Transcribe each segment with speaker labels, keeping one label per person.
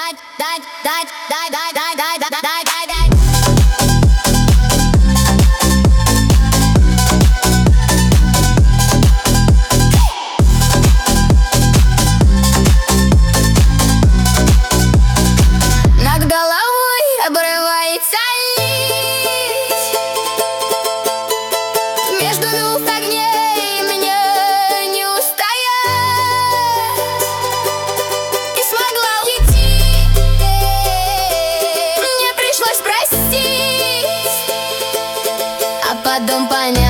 Speaker 1: Над головой обрывается нить между двух огней, мне не устоять. Не смогла уйти, мне пришлось простить, а потом понять,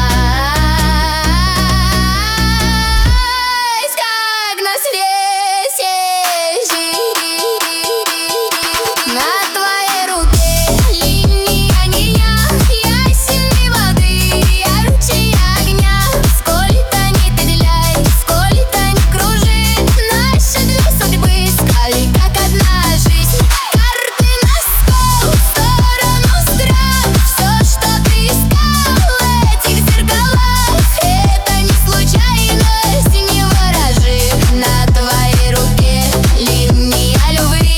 Speaker 1: как на свете жить. На твоей руке линия огня, я сильней воды, ярче огня. Сколько ни петляй, сколько ни кружи, наши две судьбы искали, как одна жизнь. Карты на стол, в сторону страх, все, что ты искал в этих зеркалах, это не случайность, не ворожи. На твоей руке линия любви,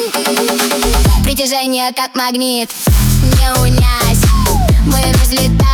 Speaker 1: притяжение как магнит, не унять, мы разлетаем.